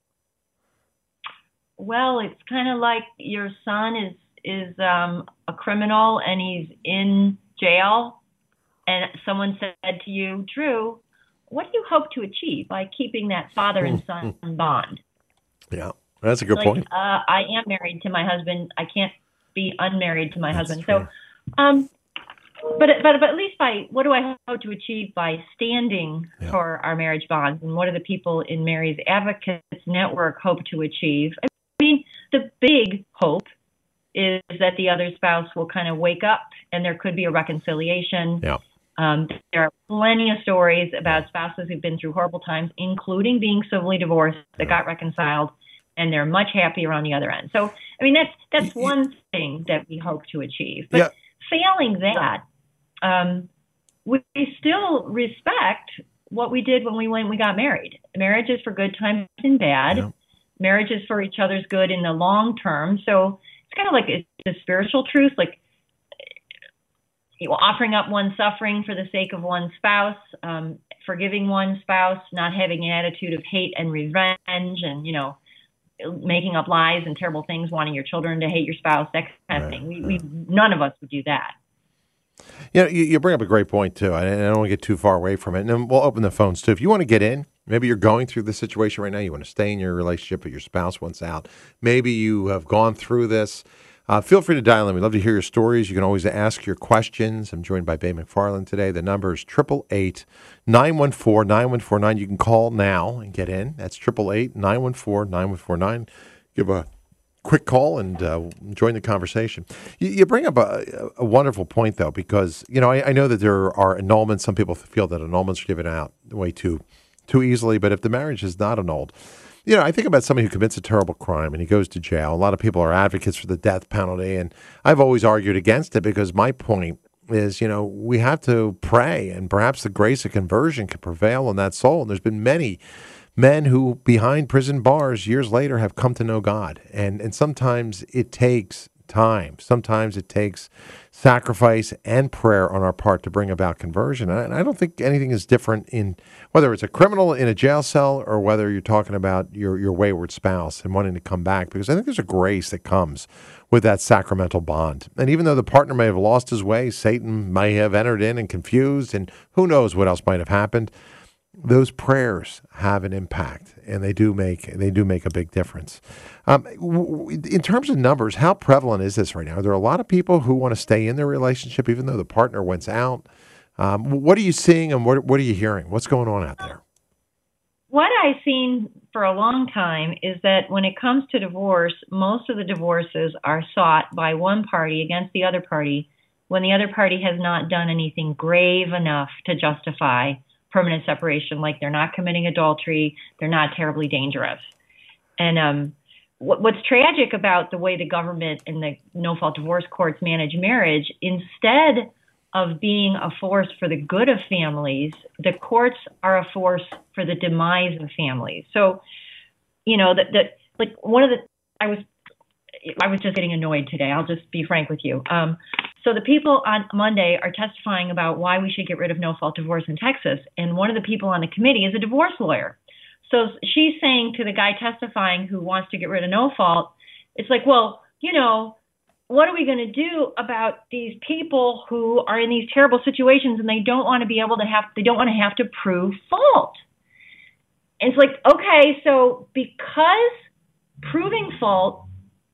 Well, it's kind of like your son is is um, a criminal and he's in jail, and someone said to you, Drew, what do you hope to achieve by keeping that father and son bond? Yeah, that's a good like, point. Uh, I am married to my husband. I can't be unmarried to my That's husband. true. So, um, but but but at least by what do I hope to achieve by standing Yeah. for our marriage bonds, and what do the people in Mary's Advocates Network hope to achieve? I mean, the big hope is that the other spouse will kind of wake up and there could be a reconciliation. Yeah. Um, there are plenty of stories about spouses who've been through horrible times, including being civilly divorced, that got reconciled, and they're much happier on the other end. So, I mean, that's that's one thing that we hope to achieve. But Yeah. failing that, um, we we still respect what we did when we when we got married. Marriage is for good times and bad. Yeah. Marriage is for each other's good in the long term. So it's kind of like a, a spiritual truth, like you know, offering up one's suffering for the sake of one's spouse, um, forgiving one's spouse, not having an attitude of hate and revenge, and you know, making up lies and terrible things, wanting your children to hate your spouse, that kind of Right, thing. We, we none of us would do that. You know, you, you bring up a great point, too. I, I don't want to get too far away from it. And then we'll open the phones, too. If you want to get in, maybe you're going through this situation right now. You want to stay in your relationship, but your spouse wants out. Maybe you have gone through this. Uh, feel free to dial in. We'd love to hear your stories. You can always ask your questions. I'm joined by Bay McFarland today. The number is eight eight eight, nine one four, nine one four nine. You can call now and get in. That's eight eight eight, nine one four, nine one four nine. Give a quick call and uh, join the conversation. You, you bring up a, a wonderful point, though, because, you know, I, I know that there are annulments. Some people feel that annulments are given out way too, too easily. But if the marriage is not annulled, you know, I think about somebody who commits a terrible crime and he goes to jail. A lot of people are advocates for the death penalty, and I've always argued against it because my point is, you know, we have to pray, and perhaps the grace of conversion can prevail in that soul. And there's been many men who, behind prison bars, years later have come to know God. And and sometimes it takes time. Sometimes it takes sacrifice and prayer on our part to bring about conversion. And I don't think anything is different in whether it's a criminal in a jail cell or whether you're talking about your, your wayward spouse and wanting to come back, because I think there's a grace that comes with that sacramental bond. And even though the partner may have lost his way, Satan may have entered in and confused, and who knows what else might have happened, those prayers have an impact, and they do make they do make a big difference. Um, w- in terms of numbers, how prevalent is this right now? Are there a lot of people who want to stay in their relationship even though the partner went out? Um, what are you seeing, and what what are you hearing? What's going on out there? What I've seen for a long time is that when it comes to divorce, most of the divorces are sought by one party against the other party when the other party has not done anything grave enough to justify permanent separation, like they're not committing adultery, they're not terribly dangerous. And um, what, what's tragic about the way the government and the no-fault divorce courts manage marriage, instead of being a force for the good of families, the courts are a force for the demise of families. So, you know, that that like one of the I was I was just getting annoyed today. I'll just be frank with you. Um, so the people on Monday are testifying about why we should get rid of no-fault divorce in Texas, and one of the people on the committee is a divorce lawyer. So she's saying to the guy testifying who wants to get rid of no-fault, it's like, well, you know, what are we going to do about these people who are in these terrible situations and they don't want to be able to have, they don't want to have to prove fault? And it's like, okay, so because proving fault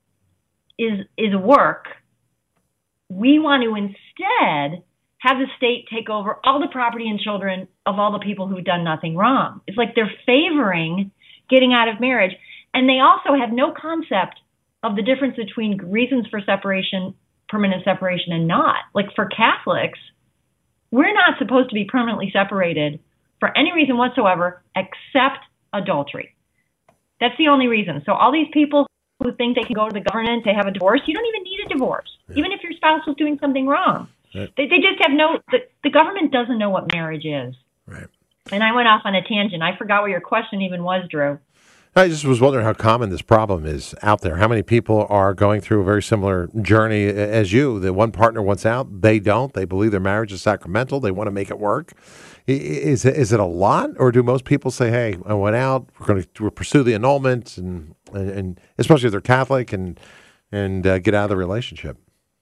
is is work, we want to instead have the state take over all the property and children of all the people who've done nothing wrong. It's like they're favoring getting out of marriage. And they also have no concept of the difference between reasons for separation, permanent separation, and not. Like for Catholics, we're not supposed to be permanently separated for any reason whatsoever except adultery. That's the only reason. So all these people who think they can go to the government to have a divorce, you don't even need a divorce, yeah. Even if your spouse was doing something wrong. Right. They, they just have no, the, the government doesn't know what marriage is. Right. And I went off on a tangent. I forgot what your question even was, Drew. I just was wondering how common this problem is out there. How many people are going through a very similar journey as you? The one partner wants out, they don't. They believe their marriage is sacramental. They want to make it work. Is it, is it a lot, or do most people say, "Hey, I went out. We're going to pursue the annulment," and and, and especially if they're Catholic, and and uh, get out of the relationship?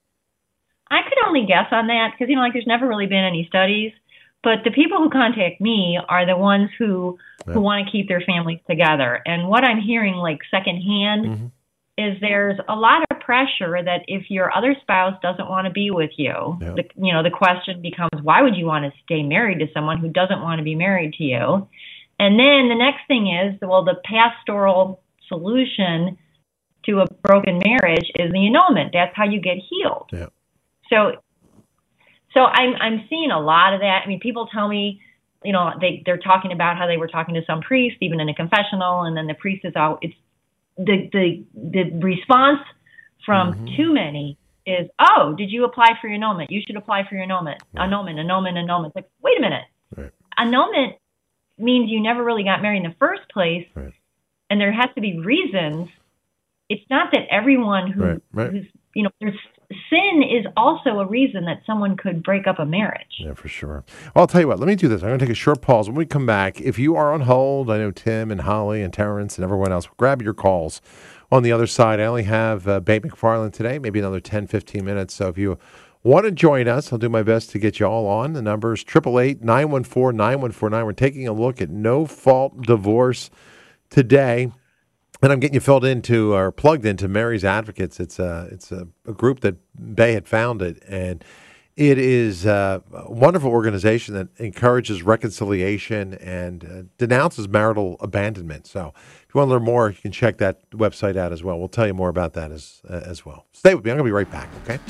I could only guess on that because you know, like, there's never really been any studies. But the people who contact me are the ones who yeah. who want to keep their families together. And what I'm hearing, like secondhand, mm-hmm. is there's a lot of pressure that if your other spouse doesn't want to be with you, yeah. the, you know, the question becomes, why would you want to stay married to someone who doesn't want to be married to you? And then the next thing is, well, the pastoral solution to a broken marriage is the annulment. That's how you get healed. Yeah. So. So I'm I'm seeing a lot of that. I mean, people tell me, you know, they they're talking about how they were talking to some priest, even in a confessional, and then the priest is out. It's the the the response from mm-hmm. too many is, oh, did you apply for your annulment? You should apply for your annulment. Right. Annulment, annulment, annulment. It's like, wait a minute. Right. Annulment means you never really got married in the first place, right. and there has to be reasons. It's not that everyone who right. Right. who's you know there's. Sin is also a reason that someone could break up a marriage. Yeah, for sure. Well, I'll tell you what. Let me do this. I'm going to take a short pause. When we come back, if you are on hold, I know Tim and Holly and Terrence and everyone else, grab your calls on the other side. I only have uh, Bay McFarland today, maybe another ten, fifteen minutes. So if you want to join us, I'll do my best to get you all on. The number is eight eight eight, nine one four, nine one four nine. We're taking a look at no-fault divorce today. And I'm getting you filled into or plugged into Mary's Advocates. It's a it's a, a group that Bay had founded, and it is a wonderful organization that encourages reconciliation and uh, denounces marital abandonment. So, if you want to learn more, you can check that website out as well. We'll tell you more about that as uh, as well. Stay with me. I'm going to be right back. Okay.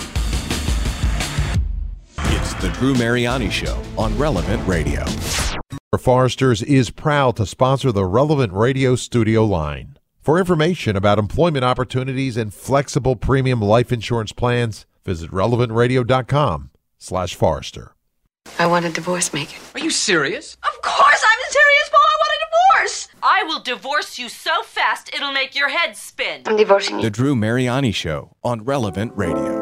It's the Drew Mariani Show on Relevant Radio. Foresters is proud to sponsor the Relevant Radio studio line. For information about employment opportunities and flexible premium life insurance plans, visit relevant radio dot com slash Forrester. I want a divorce, Megan. Are you serious? Of course I'm serious, Paul. I want a divorce. I will divorce you so fast it'll make your head spin. I'm divorcing you. The Drew Mariani Show on Relevant Radio.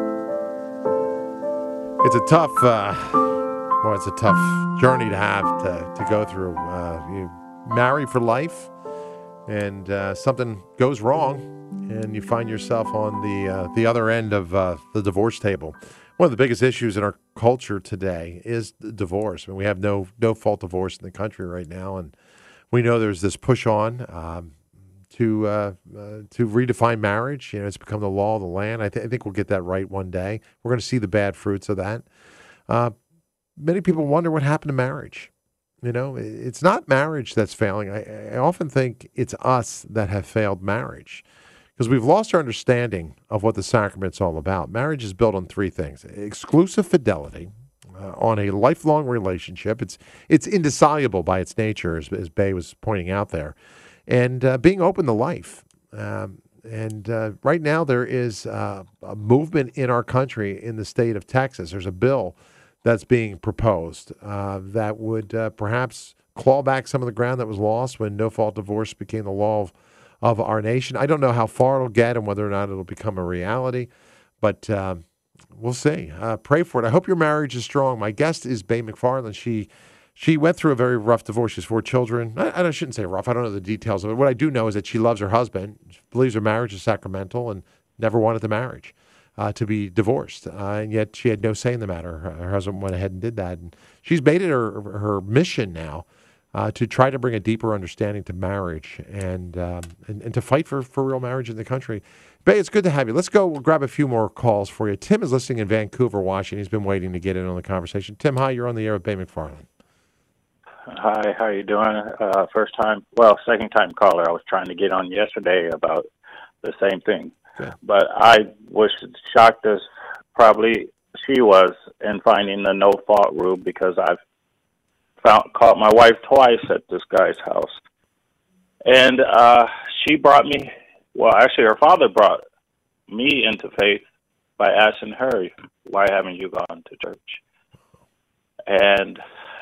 It's a tough, uh, well, it's a tough journey to have to, to go through. Uh, you marry for life, and uh, something goes wrong, and you find yourself on the uh, the other end of uh, the divorce table. One of the biggest issues in our culture today is the divorce. I mean, we have no no fault divorce in the country right now, and we know there's this push on um, to uh, uh, to redefine marriage. You know, it's become the law of the land. I, th- I think we'll get that right one day. We're going to see the bad fruits of that. Uh, many people wonder what happened to marriage. You know, it's not marriage that's failing. I, I often think it's us that have failed marriage because we've lost our understanding of what the sacrament's all about. Marriage is built on three things: exclusive fidelity, uh, on a lifelong relationship. It's it's indissoluble by its nature, as, as Bay was pointing out there, and uh, being open to life. Um, and uh, right now there is uh, a movement in our country, in the state of Texas. There's a bill that's being proposed uh, that would uh, perhaps claw back some of the ground that was lost when no-fault divorce became the law of, of our nation. I don't know how far it'll get and whether or not it'll become a reality, but uh, we'll see. Uh, pray for it. I hope your marriage is strong. My guest is Bay McFarland. She she went through a very rough divorce. She has four children. I, I shouldn't say rough. I don't know the details of it. What I do know is that she loves her husband, she believes her marriage is sacramental, and never wanted the marriage Uh, to be divorced, uh, and yet she had no say in the matter. Her, her husband went ahead and did that, and she's made it her her mission now uh, to try to bring a deeper understanding to marriage and um, and, and to fight for, for real marriage in the country. Bay, it's good to have you. Let's go. We'll grab a few more calls for you. Tim is listening in Vancouver, Washington. He's been waiting to get in on the conversation. Tim, hi. You're on the air with Bay McFarland. Hi. How are you doing? Uh, first time, well, second time caller. I was trying to get on yesterday about the same thing. Okay. But I was shocked as probably she was in finding the no-fault rule because I've found, caught my wife twice at this guy's house. And uh, she brought me, well, actually her father brought me into faith by asking her, why haven't you gone to church? And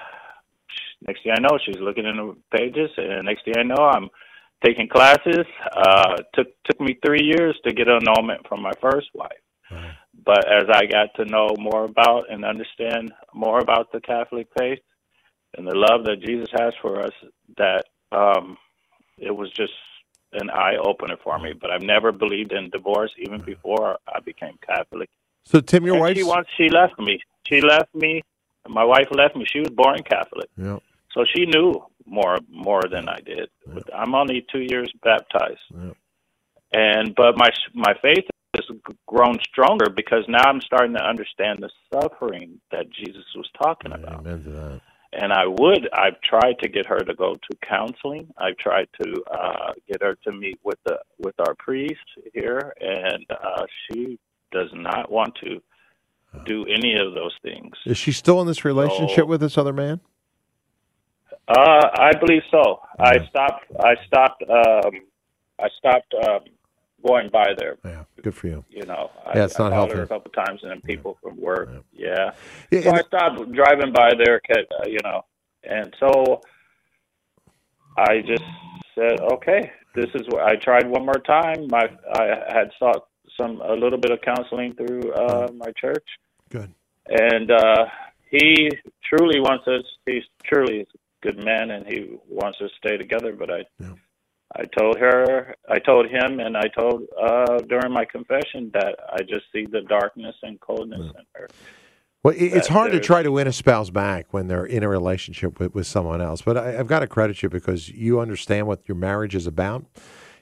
next thing I know, she's looking in the pages, and next thing I know, I'm taking classes. Uh, took took me three years to get an annulment from my first wife. Right. But as I got to know more about and understand more about the Catholic faith and the love that Jesus has for us, that um, it was just an eye-opener for me. But I've never believed in divorce even right. before I became Catholic. So, Tim, your wife... She once she left me. She left me. My wife left me. She was born Catholic. Yeah. So she knew more more than I did. Yeah. But I'm only two years baptized, yeah. and but my my faith has grown stronger because now I'm starting to understand the suffering that Jesus was talking yeah, about. Amen to that. And I would I've tried to get her to go to counseling. I've tried to uh, get her to meet with the with our priest here, and uh, she does not want to do any of those things. Is she still in this relationship so, with this other man? Uh, I believe so. Yeah. I stopped. I stopped. Um, I stopped um, going by there. Yeah, good for you. You know, yeah, I, it's not I helpful. her a couple times, and then people yeah. from work. Yeah. yeah. yeah so I stopped driving by there. Uh, you know, and so I just said, okay, this is what I tried one more time. My I had sought some a little bit of counseling through uh, my church. Good. And uh, he truly wants us. He's truly. Good man, and he wants us to stay together. But I, yeah. I told her, I told him, and I told uh, during my confession that I just see the darkness and coldness yeah. in her. Well, it's hard to try to win a spouse back when they're in a relationship with, with someone else. But I, I've got to credit you because you understand what your marriage is about.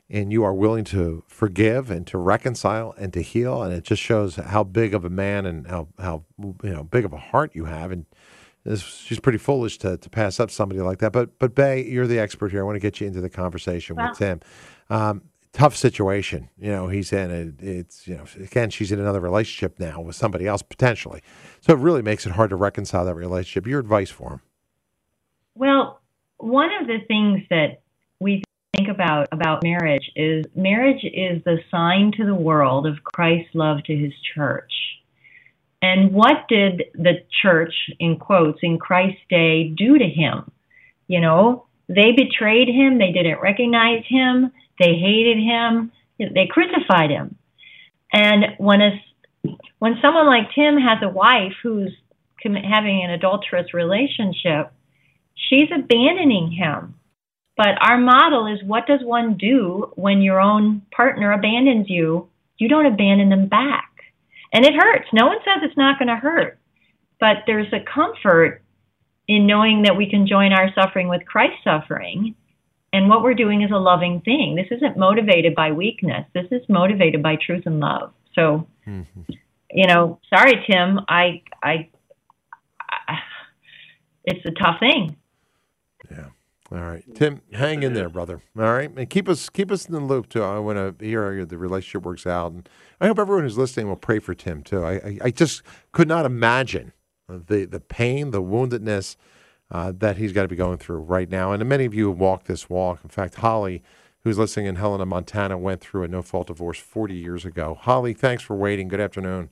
and you are willing to forgive and to reconcile and to heal, and it just shows how big of a man and how how you know big of a heart you have. And this, she's pretty foolish to, to pass up somebody like that. But but Bay, you're the expert here. I want to get you into the conversation Wow. with Tim. Um, tough situation, you know. He's in it. It's you know again, she's in another relationship now with somebody else potentially. So it really makes it hard to reconcile that relationship. Your advice for him? Well, one of the things that we think about about marriage is marriage is the sign to the world of Christ's love to his church. And what did the church, in quotes, in Christ's day do to him? You know, they betrayed him. They didn't recognize him. They hated him. They crucified him. And when a, when someone like Tim has a wife who's having an adulterous relationship, she's abandoning him. But our model is, what does one do when your own partner abandons you? You don't abandon them back. And it hurts. No one says it's not going to hurt. But there's a comfort in knowing that we can join our suffering with Christ's suffering. And what we're doing is a loving thing. This isn't motivated by weakness. This is motivated by truth and love. So, mm-hmm. you know, sorry, Tim. I, I, I, it's a tough thing. Yeah. All right, Tim, hang in there, brother. All right, and keep us keep us in the loop too. I want to hear how the relationship works out, and I hope everyone who's listening will pray for Tim too. I I, I just could not imagine the the pain, the woundedness uh, that he's got to be going through right now. And many of you have walked this walk. In fact, Holly, who's listening in Helena, Montana, went through a no-fault divorce forty years ago. Holly, thanks for waiting. Good afternoon.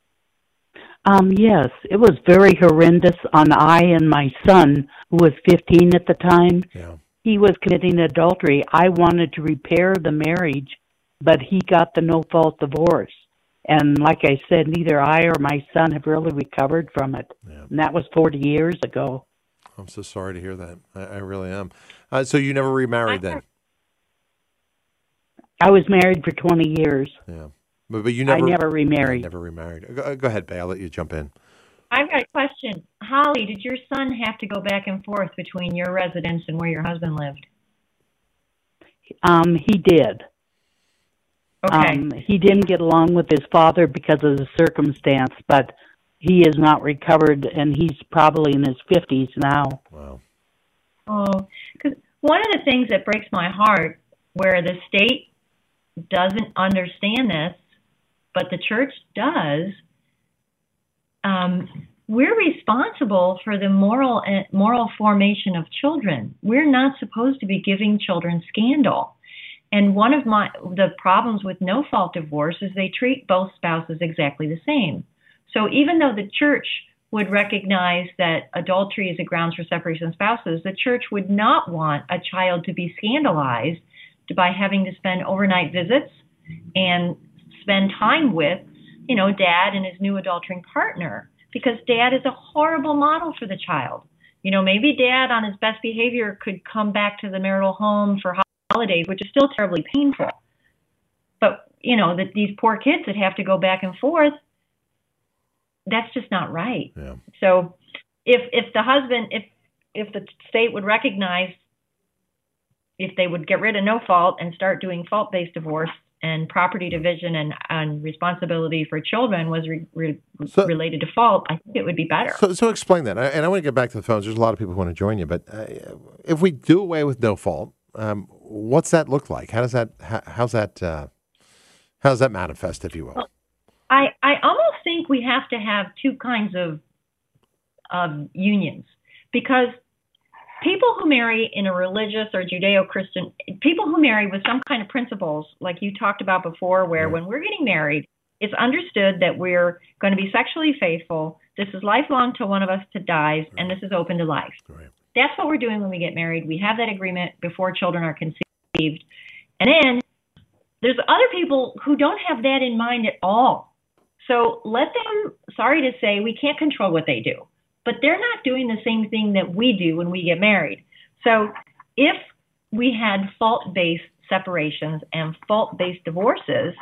Um, yes, it was very horrendous on I and my son, who was fifteen at the time. Yeah. He was committing adultery. I wanted to repair the marriage, but he got the no-fault divorce. And like I said, neither I or my son have really recovered from it. Yeah. And that was forty years ago. I'm so sorry to hear that. I, I really am. Uh, so you never remarried then? I was married for twenty years. Yeah. But, but you never, I never remarried. Yeah, never remarried. Go, go ahead, Bay. I'll let you jump in. I've got a question. Holly, did your son have to go back and forth between your residence and where your husband lived? Um, he did. Okay. Um, he didn't get along with his father because of the circumstance, but he has not recovered, and he's probably in his fifties now. Wow. Oh, because one of the things that breaks my heart, where the state doesn't understand this, but the church does, um, we're responsible for the moral moral formation of children. We're not supposed to be giving children scandal. And one of my the problems with no-fault divorce is they treat both spouses exactly the same. So even though the church would recognize that adultery is a grounds for separation of spouses, the church would not want a child to be scandalized by having to spend overnight visits and spend time with, you know, dad and his new adultering partner, because dad is a horrible model for the child. You know, maybe dad on his best behavior could come back to the marital home for holidays, which is still terribly painful. But, you know, that these poor kids that have to go back and forth, that's just not right. Yeah. So if if the husband, if if the state would recognize, if they would get rid of no fault and start doing fault-based divorce, and property division and, and responsibility for children was re, re, so, related to fault, I think it would be better. So, so explain that. And I want to get back to the phones. There's a lot of people who want to join you. But uh, if we do away with no fault, um, what's that look like? How does that? How, how's that? Uh, how does that manifest, if you will? Well, I I almost think we have to have two kinds of of unions, because people who marry in a religious or Judeo-Christian, people who marry with some kind of principles, like you talked about before, where when we're getting married, it's understood that we're going to be sexually faithful. This is lifelong till one of us dies, and this is open to life. Right. That's what we're doing when we get married. We have that agreement before children are conceived. And then there's other people who don't have that in mind at all. So let them, sorry to say, we can't control what they do. But they're not doing the same thing that we do when we get married. So if we had fault-based separations and fault-based divorces,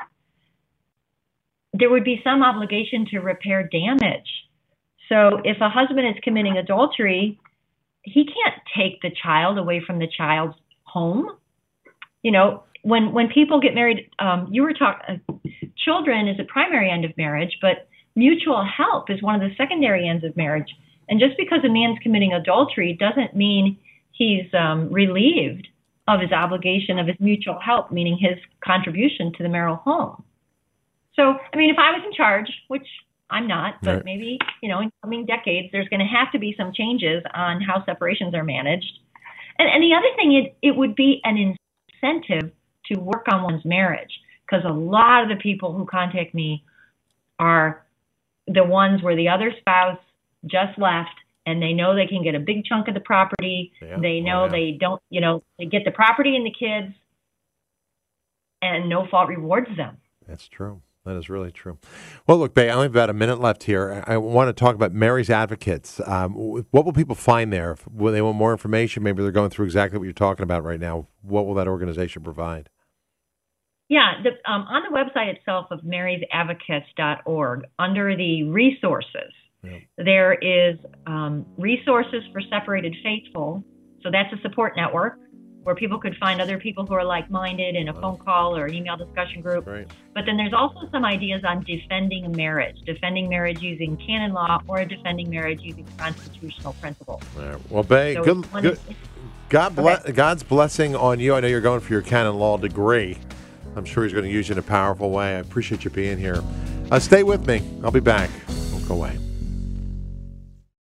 there would be some obligation to repair damage. So if a husband is committing adultery, he can't take the child away from the child's home. You know, when when people get married, um, you were talking. Uh, children is a primary end of marriage, but mutual help is one of the secondary ends of marriage. And just because a man's committing adultery doesn't mean he's um, relieved of his obligation of his mutual help, meaning his contribution to the marital home. So, I mean, if I was in charge, which I'm not, but right. maybe, you know, in coming decades, there's going to have to be some changes on how separations are managed. And, and the other thing, it, it would be an incentive to work on one's marriage, because a lot of the people who contact me are the ones where the other spouse just left and they know they can get a big chunk of the property. Yeah. They know Oh, yeah. they don't, you know, they get the property and the kids, and no fault rewards them. That's true. That is really true. Well, look, Bay, I only have about a minute left here. I I want to talk about Mary's Advocates. Um, w- what will people find there? If will they want more information, maybe they're going through exactly what you're talking about right now. What will that organization provide? Yeah, the, um, on the website itself of marys advocates dot org, under the resources, there is um, resources for separated faithful. So that's a support network where people could find other people who are like-minded in a phone call or an email discussion group. Right. But then there's also some ideas on defending a marriage, defending marriage using canon law, or defending marriage using constitutional principles. All right. Well, Bay, So good, it's one- good, God bless, God's blessing on you. I know you're going for your canon law degree. I'm sure he's going to use you in a powerful way. I appreciate you being here. Uh, stay with me. I'll be back. Don't go away.